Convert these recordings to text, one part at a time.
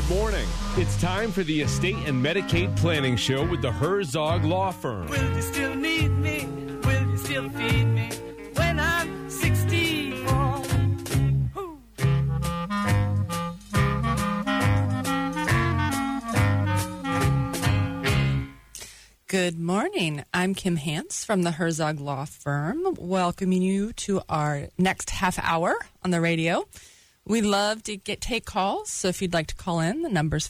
Good morning. It's time for the Estate and Medicaid Planning Show with the Herzog Law Firm. Will you still need me? Will you still feed me when I'm 64? Good morning. I'm Kim Hance from the Herzog Law Firm, welcoming you to our next half hour on the radio. We love to take calls, so if you'd like to call in, the number's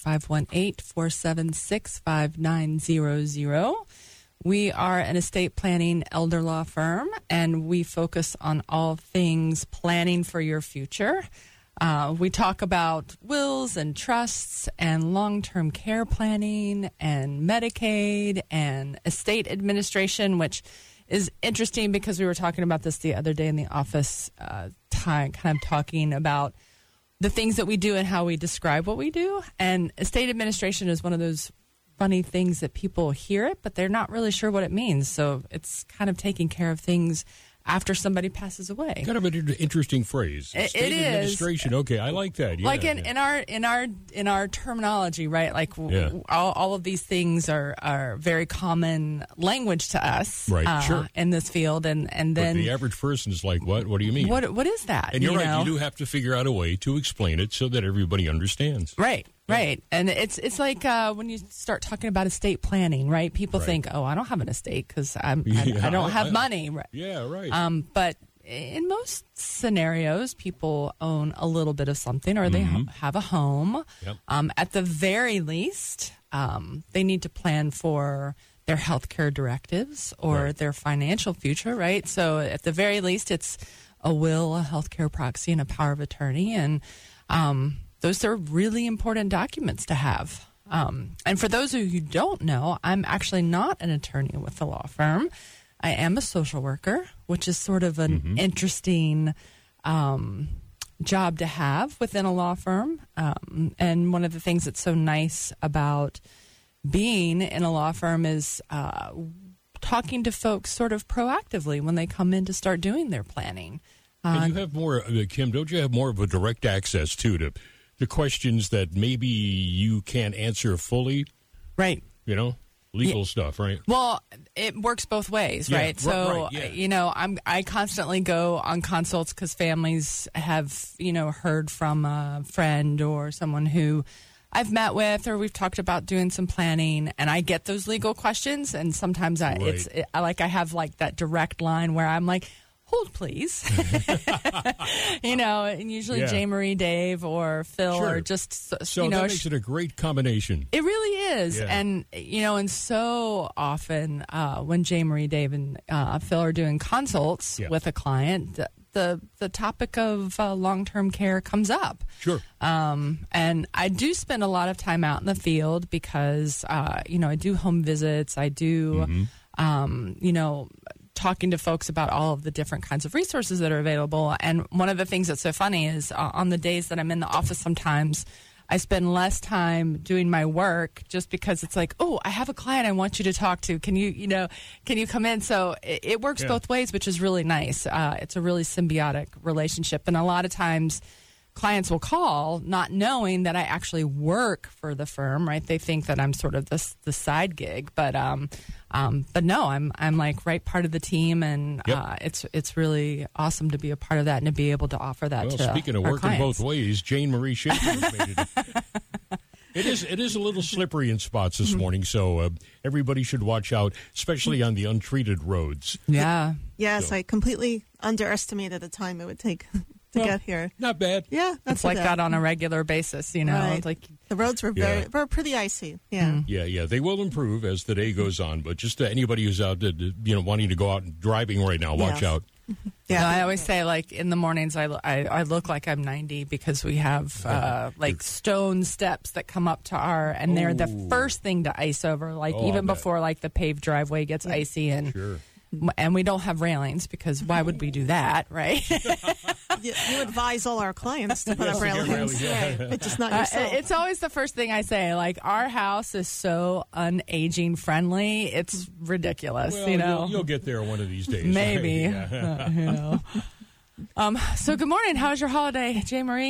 518-476-5900. We are an estate planning elder law firm, and we focus on all things planning for your future. We talk about wills and trusts and long-term care planning and Medicaid and estate administration, which is interesting because we were talking about this the other day in the office, kind of talking about the things that we do and how we describe what we do. And estate administration is one of those funny things that people hear it, but they're not really sure what it means. So it's kind of taking care of things after somebody passes away. Kind of an interesting phrase. State administration. Okay, I like that. Yeah, like in our terminology, right? Like all of these things are very common language to us, right? Sure. In this field, and then but the average person is like, what? What do you mean? What is that? And you're right. You do have to figure out a way to explain it so that everybody understands. Right. Right, and it's like when you start talking about estate planning, right? People think, "Oh, I don't have an estate because I don't have money." Right. Yeah, right. But in most scenarios, people own a little bit of something, or they have a home. Yep. At the very least, they need to plan for their healthcare directives or their financial future, right? So, at the very least, it's a will, a healthcare proxy, and a power of attorney, and those are really important documents to have. And for those of you who don't know, I'm actually not an attorney with the law firm. I am a social worker, which is sort of an interesting job to have within a law firm. And one of the things that's so nice about being in a law firm is talking to folks sort of proactively when they come in to start doing their planning. And you have more, Kim, don't you have more of a direct access to the questions that maybe you can't answer fully? Right. You know, legal stuff, right? Well, it works both ways, right? So, you know, I constantly go on consults because families have, you know, heard from a friend or someone who I've met with, or we've talked about doing some planning, and I get those legal questions, and sometimes I have like that direct line where I'm like, hold, please. You know, and usually J. Marie, Dave, or Phil, or just, so you know. That makes it a great combination. It really is. Yeah. And, you know, and so often when J. Marie, Dave, and Phil are doing consults with a client, the topic of long-term care comes up. Sure. And I do spend a lot of time out in the field because, you know, I do home visits. I do, you know, talking to folks about all of the different kinds of resources that are available. And one of the things that's so funny is on the days that I'm in the office sometimes, I spend less time doing my work just because it's like, oh, I have a client I want you to talk to. Can you come in? So it works both ways, which is really nice. It's a really symbiotic relationship. And a lot of times clients will call not knowing that I actually work for the firm, right? They think that I'm sort of the side gig, but no, I'm like right part of the team, and it's really awesome to be a part of that and to be able to offer that to our clients. Speaking of working both ways, Jane Marie Schaefer made it. It is a little slippery in spots this morning, so everybody should watch out, especially on the untreated roads. Yeah. Yes, so I completely underestimated the time it would take to get here. Not bad. Yeah, it's like that on a regular basis, you know. Right. Like the roads were were pretty icy. Yeah. Yeah. They will improve as the day goes on, but just anybody who's out, wanting to go out and driving right now, watch out. Yeah, I always say, like, in the mornings I look like I'm 90 because we have like stone steps that come up to and they're the first thing to ice over, like even before like the paved driveway gets icy, and and we don't have railings because why would we do that, right? You advise all our clients to put up railings, but just not yourself. It's always the first thing I say. Like, our house is so unaging friendly, it's ridiculous. Well, you'll get there one of these days. Maybe. Right? So good morning. How was your holiday, J. Marie?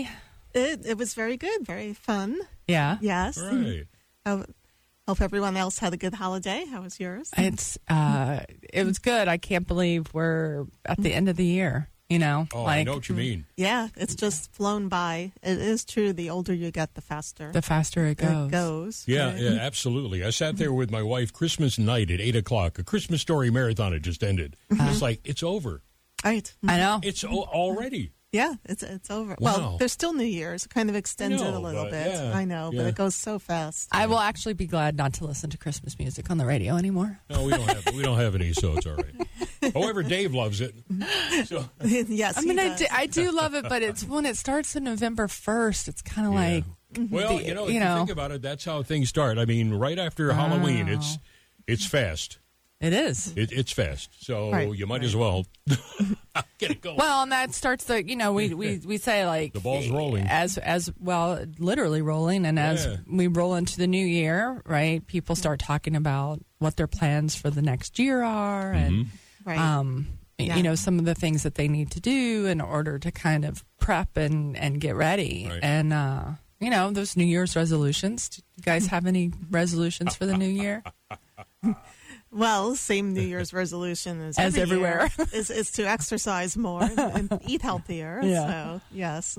It was very good, very fun. Yeah. Yes. Right. Hope everyone else had a good holiday. How was yours? It was good. I can't believe we're at the end of the year. You know, Oh, I know what you mean. Yeah, it's just flown by. It is true. The older you get, the faster it goes. Yeah, absolutely. I sat there with my wife Christmas night at 8 o'clock. A Christmas Story marathon had just ended. It's like, it's over. Right. I know. It's already. Yeah, it's over. Wow. Well, there's still New Year's. It kind of extends it a little but bit. yeah, I know, but it goes so fast. I will actually be glad not to listen to Christmas music on the radio anymore. No, we don't have any, so it's all right. However, Dave loves it. So, Yes, I mean, he does. I do love it, but it's when it starts in November 1st. It's kind of like, well, if you think about it, that's how things start. I mean, right after Halloween, it's fast. it is. It's fast, so Right, you might as well get it going. Well, and that starts the, we say like The ball's rolling. as well, literally rolling, and as we roll into the new year, right? People start talking about what their plans for the next year are, and Right. some of the things that they need to do in order to kind of prep and get ready, Right. and those New Year's resolutions. Do you guys have any resolutions for the new year? Well, same New Year's resolution as every everywhere year is to exercise more and eat healthier. Yeah. So, yes.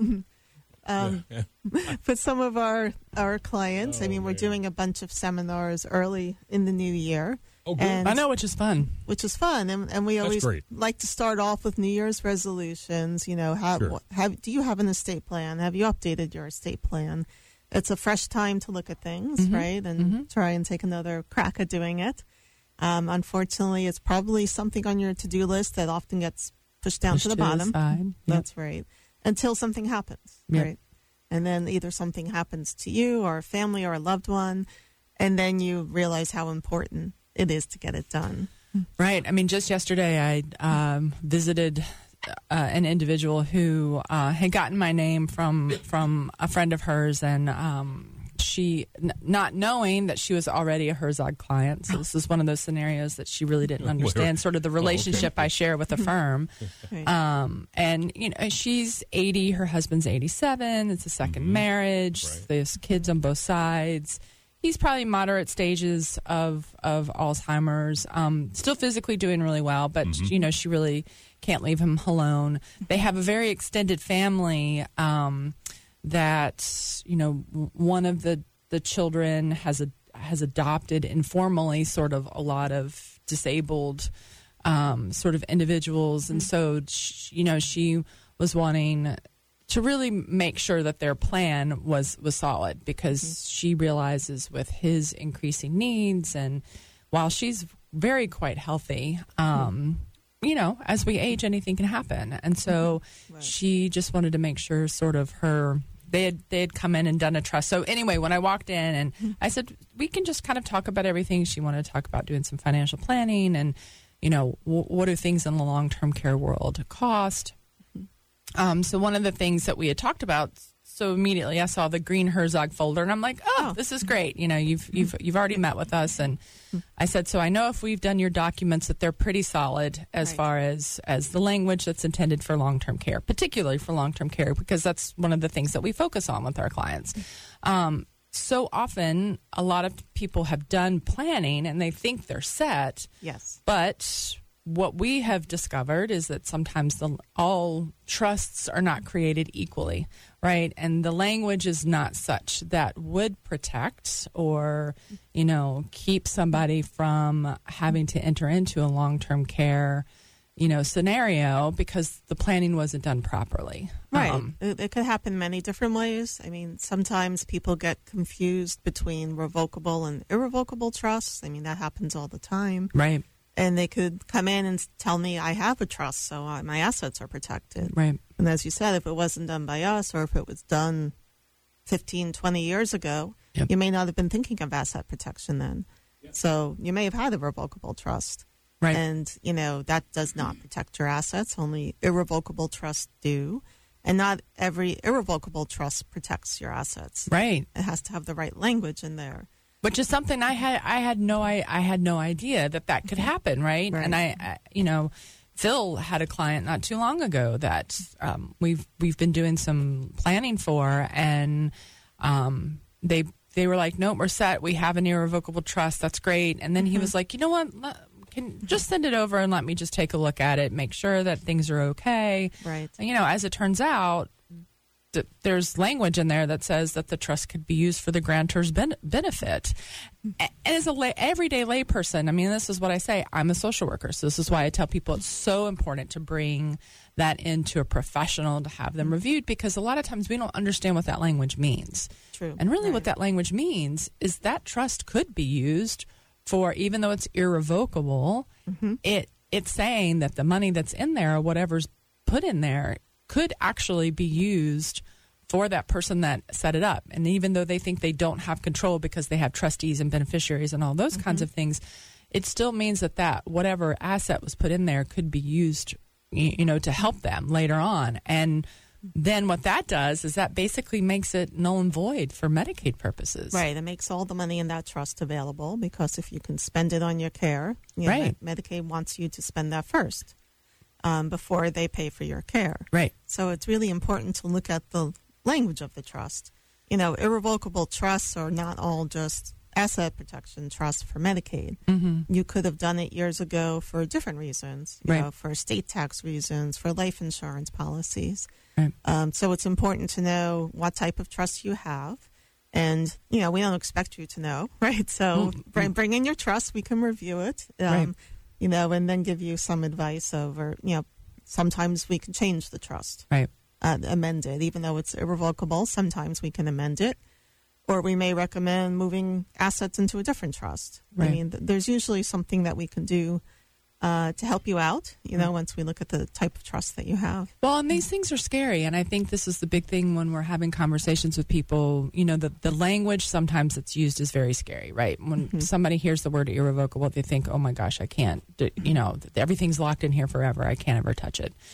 But some of our clients, we're doing a bunch of seminars early in the new year. Oh, good. And, I know, which is fun. which is fun. And we always great. like to start off with New Year's resolutions. Do you have an estate plan? Have you updated your estate plan? It's a fresh time to look at things, right? And try and take another crack at doing it. Unfortunately, it's probably something on your to-do list that often gets pushed down to the bottom. side. That's right. Until something happens, Yep. right? And then either something happens to you or a family or a loved one, and then you realize how important it is to get it done. Right. I mean, just yesterday I visited an individual who had gotten my name from a friend of hers, and she, not knowing that she was already a Herzog client. So this is one of those scenarios that she really didn't understand, sort of the relationship I share with the firm. Right. And, she's 80, her husband's 87. It's a second marriage. Right. There's kids on both sides. He's probably moderate stages of Alzheimer's, still physically doing really well, but, she really can't leave him alone. They have a very extended family that, one of the children has adopted informally sort of a lot of disabled sort of individuals. And so, she was wanting to really make sure that their plan was solid, because she realizes with his increasing needs, and while she's very quite healthy, as we age, anything can happen. And so she just wanted to make sure sort of they had come in and done a trust. So anyway, when I walked in and I said, we can just kind of talk about everything. She wanted to talk about doing some financial planning and, what do things in the long-term care world cost? So one of the things that we had talked about, so immediately I saw the green Herzog folder, and I'm like, oh, this is great. You've already met with us, and I said, so I know if we've done your documents that they're pretty solid as far as the language that's intended for long-term care, particularly for long-term care, because that's one of the things that we focus on with our clients. So often, a lot of people have done planning and they think they're set. Yes. But what we have discovered is that sometimes all trusts are not created equally, right? And the language is not such that would protect or, keep somebody from having to enter into a long-term care, scenario, because the planning wasn't done properly. Right. It could happen many different ways. I mean, sometimes people get confused between revocable and irrevocable trusts. I mean, that happens all the time. Right. And they could come in and tell me I have a trust, so my assets are protected. Right. And as you said, if it wasn't done by us, or if it was done 15, 20 years ago, you may not have been thinking of asset protection then. So you may have had a revocable trust. Right. And, that does not protect your assets. Only irrevocable trusts do. And not every irrevocable trust protects your assets. Right. It has to have the right language in there. Which is something I had no idea that could happen, right? Right. And I Phil had a client not too long ago that we've been doing some planning for, and they were like, nope, we're set. We have an irrevocable trust. That's great. And then he was like, you know what? Can just send it over and let me just take a look at it, make sure that things are okay. Right. And, as it turns out, there's language in there that says that the trust could be used for the grantor's benefit. And as a everyday layperson, this is what I say. I'm a social worker, so this is why I tell people it's so important to bring that into a professional to have them reviewed, because a lot of times we don't understand what that language means. True. And really what that language means is that trust could be used for, even though it's irrevocable, it's saying that the money that's in there, or whatever's put in there, could actually be used for that person that set it up. And even though they think they don't have control because they have trustees and beneficiaries and all those kinds of things, it still means that whatever asset was put in there could be used, to help them later on. And then what that does is that basically makes it null and void for Medicaid purposes. Right. It makes all the money in that trust available, because if you can spend it on your care, right. Medicaid wants you to spend that first. Before they pay for your care. Right. So it's really important to look at the language of the trust. Irrevocable trusts are not all just asset protection trusts for Medicaid. You could have done it years ago for different reasons, for estate tax reasons, for life insurance policies. Right. So it's important to know what type of trust you have. And, we don't expect you to know, right? So bring in your trust. We can review it. Right. And then give you some advice over, sometimes we can change the trust, right? Amend it, even though it's irrevocable. Sometimes we can amend it, or we may recommend moving assets into a different trust. Right. There's usually something that we can do to help you out, once we look at the type of trust that you have. Well, and these things are scary, and I think this is the big thing when we're having conversations with people. The language sometimes that's used is very scary, right? When somebody hears the word irrevocable, they think, oh my gosh, I can't, everything's locked in here forever. I can't ever touch it,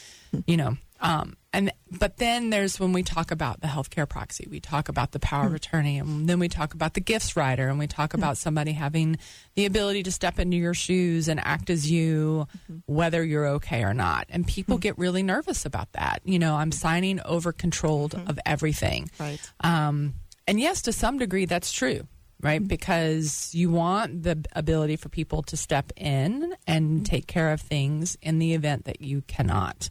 But then there's when we talk about the healthcare proxy, we talk about the power of attorney, and then we talk about the gifts rider, and we talk about somebody having the ability to step into your shoes and act as you, whether you're okay or not. And people get really nervous about that. I'm signing over controlled of everything. Right. And yes, to some degree, that's true. Right, because you want the ability for people to step in and take care of things in the event that you cannot.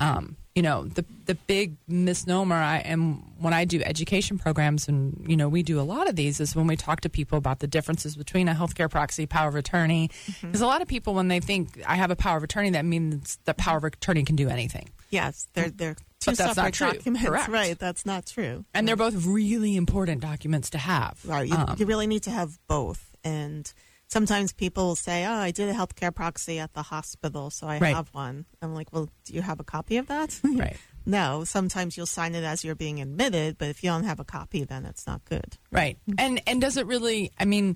The big misnomer, when I do education programs, and we do a lot of these, is when we talk to people about the differences between a healthcare proxy, power of attorney. Because a lot of people, when they think I have a power of attorney, that means the power of attorney can do anything. Yes, they're two but that's separate not true. documents. Correct. Right, that's not true. And they're both really important documents to have. Right, you really need to have both. And sometimes people will say, oh, I did a healthcare proxy at the hospital, so I have one. I'm like, well, do you have a copy of that? Right. No, sometimes you'll sign it as you're being admitted, but if you don't have a copy, then it's not good. Right. And does it really,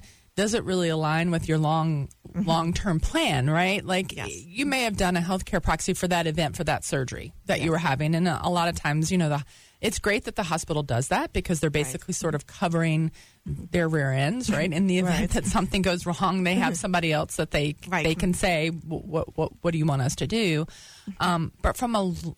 align with your long-term plan, right? Like, yes. You may have done a healthcare proxy for that event, for that surgery that you were having. And a lot of times, it's great that the hospital does that, because they're basically sort of covering their rear ends, right? In the event that something goes wrong, they have somebody else that they can say, what do you want us to do? But from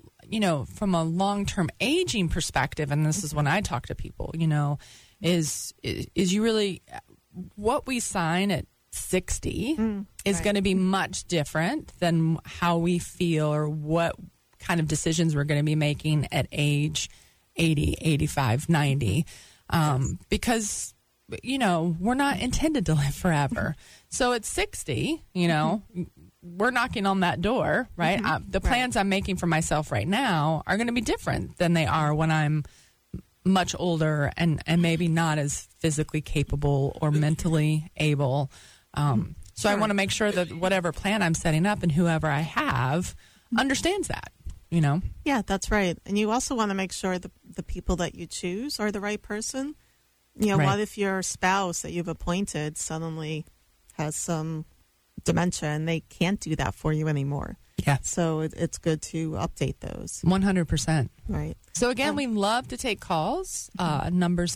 a long-term aging perspective, and this is when I talk to people, is you really, what we sign at 60 is going to be much different than how we feel or what kind of decisions we're going to be making at age 80, 85, 90, because, we're not intended to live forever. So at 60, we're knocking on that door, right? The plans I'm making for myself right now are going to be different than they are when I'm much older and maybe not as physically capable or mentally able. So I want to make sure that whatever plan I'm setting up and whoever I have understands that, Yeah, that's right. And you also want to make sure the people that you choose are the right person. What if your spouse that you've appointed suddenly has some dementia and they can't do that for you anymore? Yeah. So it's good to update those. 100%. Right. So again, we love to take calls. Numbers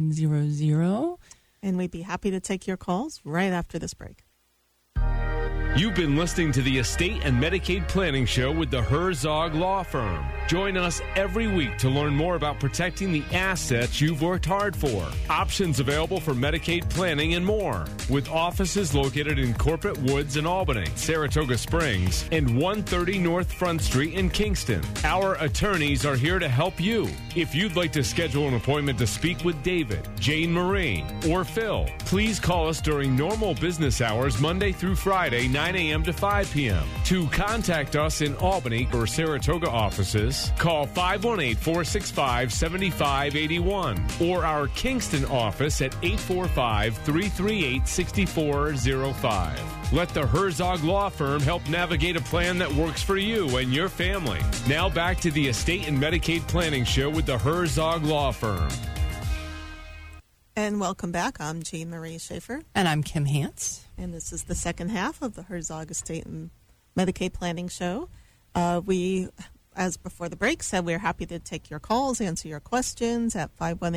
518-476-5900. And we'd be happy to take your calls right after this break. You've been listening to the Estate and Medicaid Planning Show with the Herzog Law Firm. Join us every week to learn more about protecting the assets you've worked hard for, options available for Medicaid planning, and more. With offices located in Corporate Woods in Albany, Saratoga Springs, and 130 North Front Street in Kingston. Our attorneys are here to help you. If you'd like to schedule an appointment to speak with David, Jane Marie, or Phil, please call us during normal business hours Monday through Friday, 9 a.m. to 5 p.m. To contact us in Albany or Saratoga offices, call 518-465-7581 or our Kingston office at 845-338-6405. Let the Herzog Law Firm help navigate a plan that works for you and your family. Now back to the Estate and Medicaid Planning Show with the Herzog Law Firm. And welcome back. I'm Jane Marie Schaefer. And I'm Kim Hance. And this is the second half of the Herzog Estate and Medicaid Planning Show. We, as before the break, said we're happy to take your calls, answer your questions at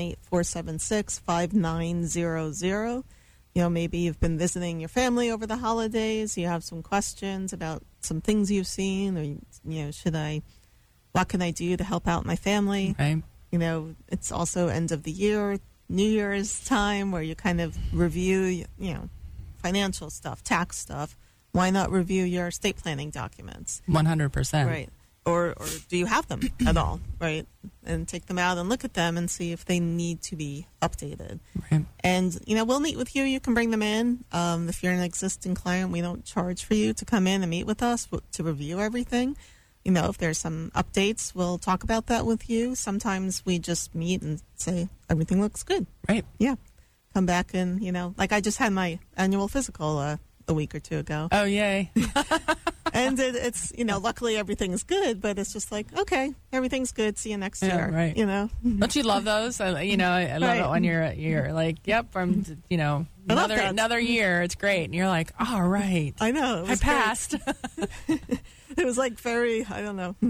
518-476-5900. You know, maybe you've been visiting your family over the holidays. You have some questions about some things you've seen, or, you know, what can I do to help out my family? Right. You know, it's also end of the year, New Year's time, where you kind of review, you know, financial stuff, tax stuff. Why not review your estate planning documents? 100%. Right. Or do you have them at all? Right. And take them out and look at them and see if they need to be updated. Right. And, you know, we'll meet with you. You can bring them in. If you're an existing client, we don't charge for you to come in and meet with us to review everything. You know, if there's some updates, we'll talk about that with you. Sometimes we just meet and say, everything looks good. Right. Yeah. Come back and, you know, like I just had my annual physical a week or two ago. Oh, yay. And it's, you know, luckily everything's good, but it's just like, okay, everything's good. See you next year. Right. You know? Don't you love those? I love Right. it when you're like, yep, I'm, you know, another year. It's great. And you're like, all right. I know. I passed. It was like very, I don't know,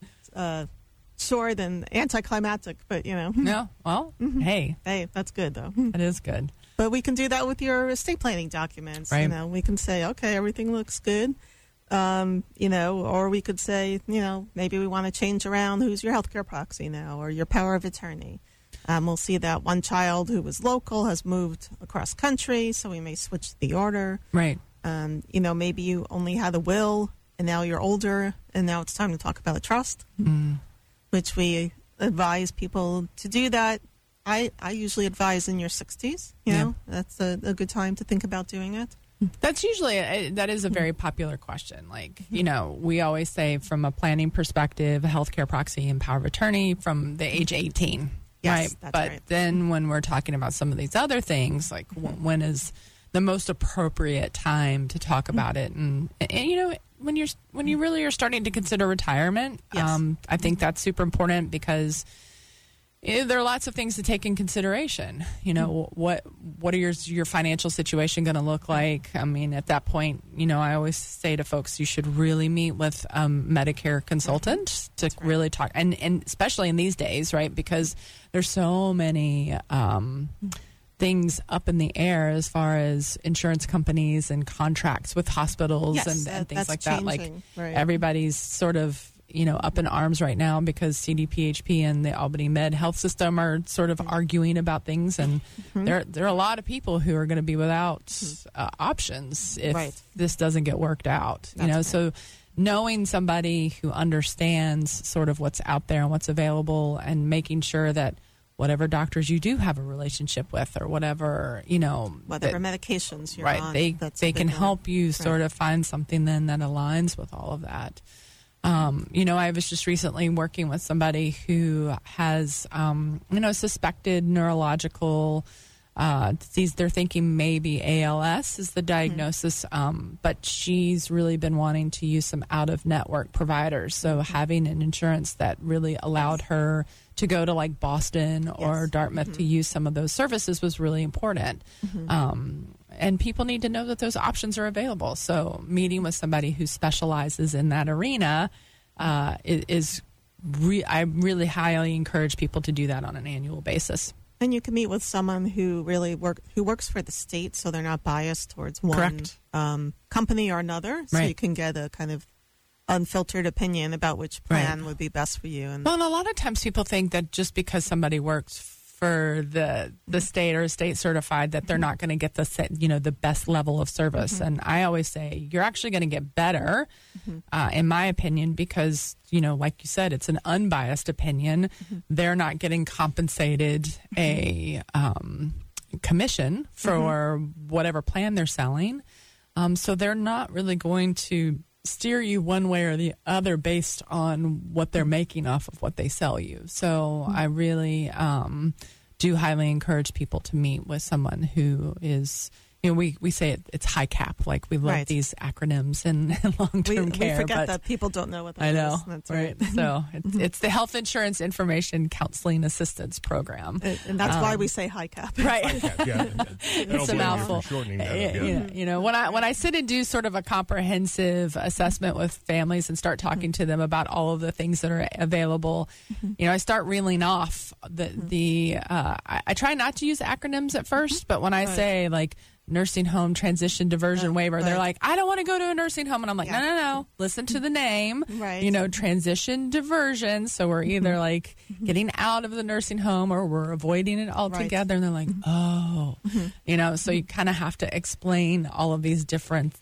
short and anticlimactic, but, you know. No. Well, hey, that's good, though. that is good. But we can do that with your estate planning documents. Right. You know, we can say, okay, everything looks good. You know, or we could say, you know, maybe we want to change around who's your healthcare proxy now or your power of attorney. We'll see that one child who was local has moved across country, so we may switch the order. Right. You know, maybe you only had a will, and now you're older, and now it's time to talk about a trust, which we advise people to do that. I usually advise in your 60s. You know, that's a good time to think about doing it. That's usually, that is a very popular question. Like, you know, we always say from a planning perspective, a healthcare proxy and power of attorney from the age 18. Yes, right. that's but right. then when we're talking about some of these other things, like when is the most appropriate time to talk about it? And you know, when you really are starting to consider retirement, Yes. I think that's super important because there are lots of things to take in consideration. You know, what are your financial situation going to look like? I mean, at that point, you know, I always say to folks, you should really meet with a Medicare consultant to really talk, and especially in these days, right? Because there's so many things up in the air as far as insurance companies and contracts with hospitals Yes, and things that's like that. Like changing, right. everybody's sort of, you know, up in arms right now because CDPHP and the Albany Med Health System are sort of arguing about things, and there are a lot of people who are going to be without options if Right. this doesn't get worked out. You That's know, right. so knowing somebody who understands sort of what's out there and what's available, and making sure that whatever doctors you do have a relationship with, or whatever, you know, Whatever that- medications you're right, on. they that's a they big can one. help you Right. sort of find something then that aligns with all of that. You know, I was just recently working with somebody who has, you know, suspected neurological disease. They're thinking maybe ALS is the diagnosis, but she's really been wanting to use some out-of-network providers. So having an insurance that really allowed her to go to like Boston or Dartmouth to use some of those services was really important. And people need to know that those options are available. So meeting with somebody who specializes in that arena I really highly encourage people to do that on an annual basis. And you can meet with someone who really works for the state, so they're not biased towards one Correct. Company or another. So Right. you can get a kind of unfiltered opinion about which plan would be best for you. And Well, and a lot of times people think that just because somebody works for the state or state certified that they're not going to get the best level of service. And I always say you're actually going to get better, in my opinion, because like you said, it's an unbiased opinion. They're not getting compensated a commission for whatever plan they're selling, so they're not really going to steer you one way or the other based on what they're making off of what they sell you. So I really do highly encourage people to meet with someone who is, we say it's high cap. Like we love Right. these acronyms in long-term care. we forget but that people don't know what that I is. know, That's right? So it's the Health Insurance Information Counseling Assistance Program. And that's why we say high cap. Right. Yeah. It's a mouthful. Shortening that up, yeah. When I sit and do sort of a comprehensive assessment with families and start talking to them about all of the things that are available, I start reeling off I try not to use acronyms at first, but when I say like nursing home transition diversion waiver, they're like, I don't want to go to a nursing home. And I'm like, no, listen to the name, Right. Transition diversion. So we're either like getting out of the nursing home or we're avoiding it altogether. And they're like, oh, so you kind of have to explain all of these different,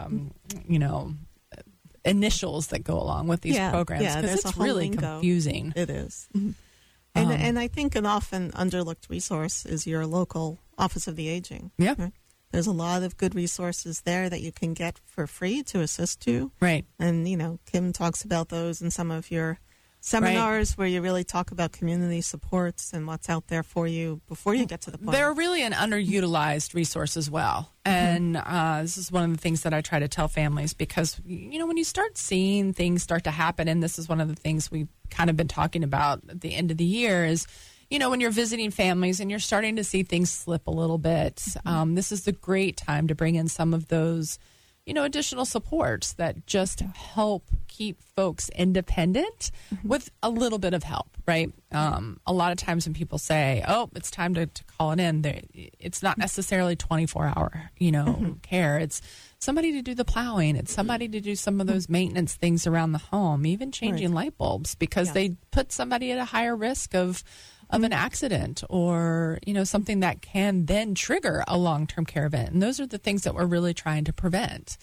initials that go along with these programs because there's it's a whole really lingo. confusing. It is. And I think an often underlooked resource is your local Office of the Aging. Yeah. Right? There's a lot of good resources there that you can get for free to assist you. Right. And, Kim talks about those in some of your seminars where you really talk about community supports and what's out there for you before you get to the point. They're really an underutilized resource as well. And this is one of the things that I try to tell families because, when you start seeing things start to happen, and this is one of the things we've kind of been talking about at the end of the year is, when you're visiting families and you're starting to see things slip a little bit, this is the great time to bring in some of those, additional supports that just help keep folks independent with a little bit of help, right? A lot of times when people say, oh, it's time to call it in, it's not necessarily 24-hour, care. It's somebody to do the plowing. It's somebody to do some of those maintenance things around the home, even changing light bulbs because they put somebody at a higher risk of an accident or, something that can then trigger a long-term care event. And those are the things that we're really trying to prevent.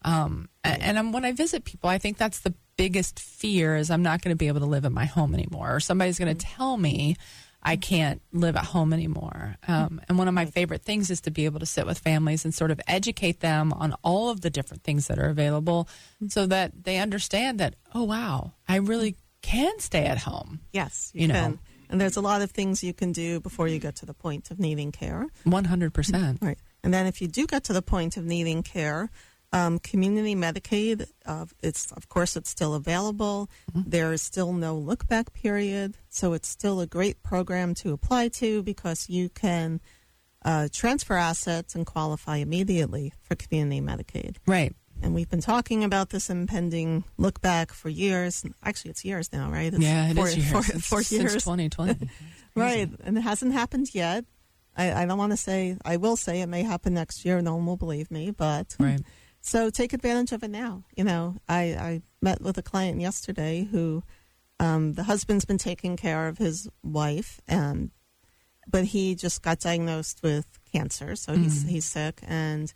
And when I visit people, I think that's the biggest fear is I'm not going to be able to live in my home anymore, or somebody's going to tell me I can't live at home anymore. And one of my favorite things is to be able to sit with families and sort of educate them on all of the different things that are available so that they understand that, oh, wow, I really can stay at home. Yes, you can. And there's a lot of things you can do before you get to the point of needing care. 100%. Right. And then if you do get to the point of needing care, community Medicaid, it's still available. There is still no look-back period. So it's still a great program to apply to because you can transfer assets and qualify immediately for community Medicaid. Right. And we've been talking about this impending look back for years. Actually, it's years now, right? It's it is years. Four years. Since 2020. Right. And it hasn't happened yet. I don't want to say, I will say it may happen next year. No one will believe me, but. Right. So take advantage of it now. I met with a client yesterday who the husband's been taking care of his wife, but he just got diagnosed with cancer, so he's sick. And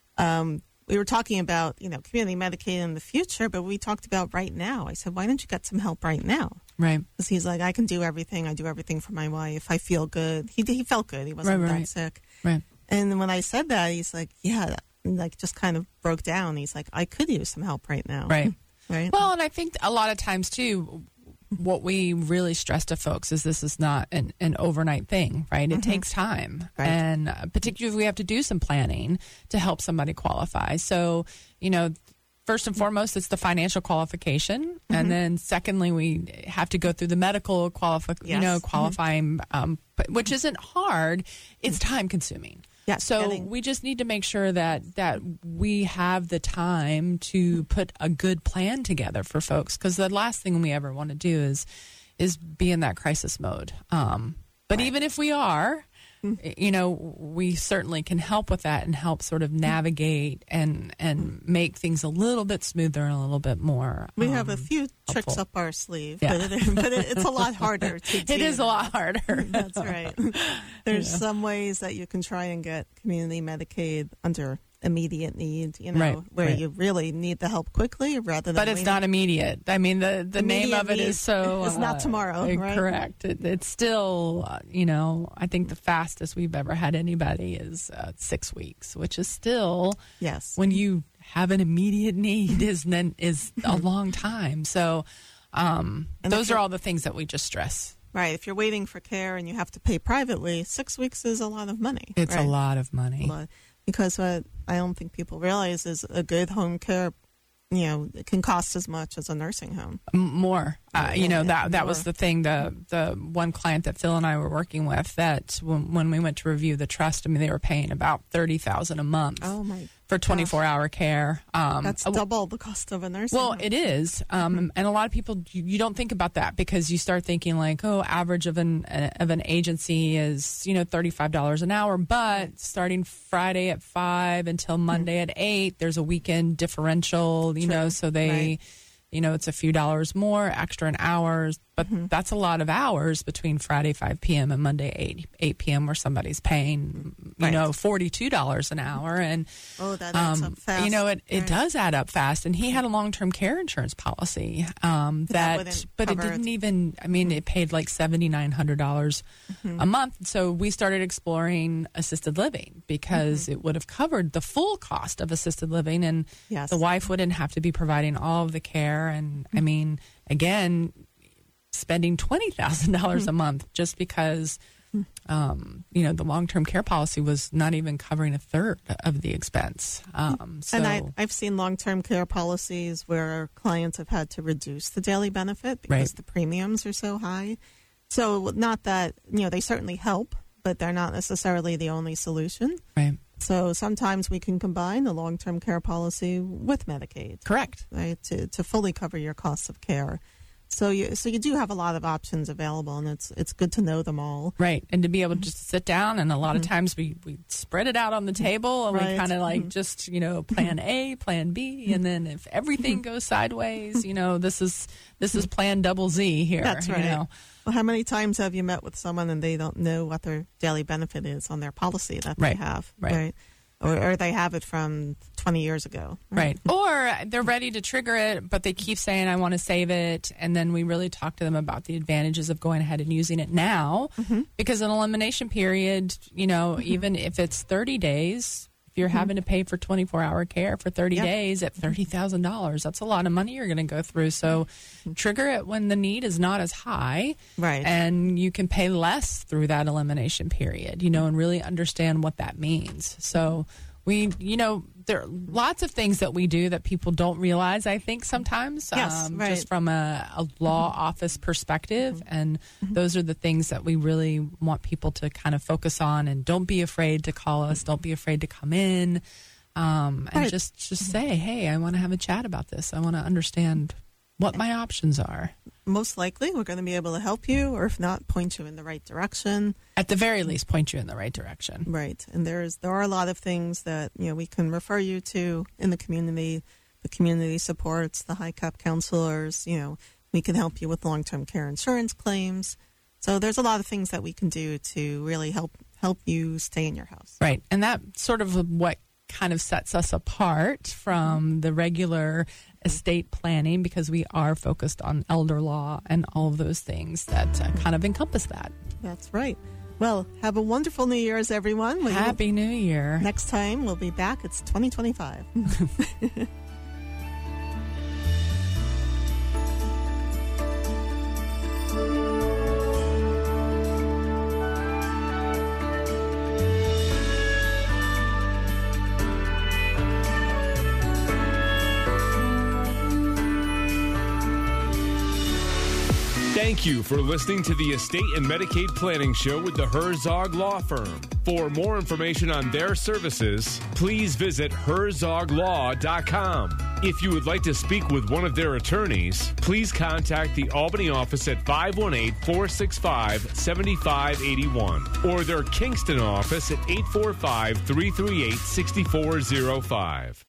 we were talking about, community Medicaid in the future, but we talked about right now. I said, why don't you get some help right now? Right. Because he's like, I can do everything. I do everything for my wife. I feel good. He felt good. He wasn't that sick. Right. And when I said that, he's like, yeah, like just kind of broke down. He's like, I could use some help right now. Right. Right. Well, and I think a lot of times too, what we really stress to folks is this is not an overnight thing, right? It takes time. Right. And particularly if we have to do some planning to help somebody qualify. So, first and foremost, it's the financial qualification. And then secondly, we have to go through the medical qualifying, which isn't hard. It's time consuming. Yeah, so we just need to make sure that we have the time to put a good plan together for folks, because the last thing we ever want to do is be in that crisis mode. But even if we are, you know, we certainly can help with that and help sort of navigate and make things a little bit smoother and a little bit more. We have a few tricks helpful. up our sleeve, Yeah. but it's a lot harder to do. It is a lot harder. That's right. There's some ways that you can try and get community Medicaid under immediate need, you know, Right, where right. you really need the help quickly rather than But it's waiting. not immediate. I mean, the name Immediate of it need is so... is not tomorrow, right? Correct. It's still, you know, I think the fastest we've ever had anybody is 6 weeks, which is still, Yes. when you have an immediate need, is a long time. So those are all the things that we just stress. Right. If you're waiting for care and you have to pay privately, 6 weeks is a lot of money. It's right? a lot of money. Because what I don't think people realize is a good home care, you know, it can cost as much as a nursing home. More. You know, that was more. the thing. The one client that Phil and I were working with, that when we went to review the trust, I mean, they were paying about $30,000 a month Oh my! for 24-hour care. That's double the cost of a nursing Well, home. it is, and a lot of people, you don't think about that because you start thinking like, oh, average of an agency is, you know, $35 an hour, but starting Friday at 5 until Monday at 8, there's a weekend differential, you know, so they. Right. You know, it's a few dollars more, extra in hours, but that's a lot of hours between Friday 5 p.m. and Monday 8 p.m. where somebody's paying, you Right. know, $42 an hour. And, Oh, that adds up fast. you know, it Right. does add up fast. And he had a long-term care insurance policy wouldn't but it cover didn't it. even, I mean, it paid like $7,900 a month. So we started exploring assisted living because it would have covered the full cost of assisted living, and Yes. the wife wouldn't have to be providing all of the care. And I mean, again, spending $20,000 a month just because, you know, the long-term care policy was not even covering a third of the expense. So, And I've seen long-term care policies where clients have had to reduce the daily benefit because Right. the premiums are so high. So not that, you know, they certainly help, but they're not necessarily the only solution. right, So sometimes we can combine the long-term care policy with Medicaid, correct. right, to fully cover your costs of care. So you do have a lot of options available, and it's good to know them all. Right. And to be able to just sit down, and a lot of times we spread it out on the table, and we Right. kind of like just, you know, plan A, plan B, and then if everything goes sideways, you know, this is plan double Z here. That's right. You know? Well, how many times have you met with someone and they don't know what their daily benefit is on their policy that Right. they have, Right. Or they have it from 20 years ago. Right. Or they're ready to trigger it, but they keep saying, I want to save it. And then we really talk to them about the advantages of going ahead and using it now. Because an elimination period, you know, even if it's 30 days, if you're having to pay for 24-hour care for 30 Yeah. days at $30,000, that's a lot of money you're going to go through. So trigger it when the need is not as high. Right. And you can pay less through that elimination period, you know, and really understand what that means. So we, you know, there are lots of things that we do that people don't realize, I think, sometimes, Yes, right. just from a law office perspective. And those are the things that we really want people to kind of focus on. And don't be afraid to call us. Don't be afraid to come in. And Right. just say, hey, I want to have a chat about this. I want to understand what my options are. Most likely, we're going to be able to help you, or if not, point you in the right direction. At the very least, point you in the right direction. Right. And there are a lot of things that, you know, we can refer you to in the community supports, the high cap counselors. You know, we can help you with long-term care insurance claims. So there's a lot of things that we can do to really help you stay in your house. Right. And that sort of what kind of sets us apart from the regular estate planning, because we are focused on elder law and all of those things that kind of encompass that. That's right. Well, have a wonderful New Year's, everyone. Happy New Year. Next time we'll be back. It's 2025. Thank you for listening to the Estate and Medicaid Planning Show with the Herzog Law Firm. For more information on their services, please visit herzoglaw.com. If you would like to speak with one of their attorneys, please contact the Albany office at 518-465-7581 or their Kingston office at 845-338-6405.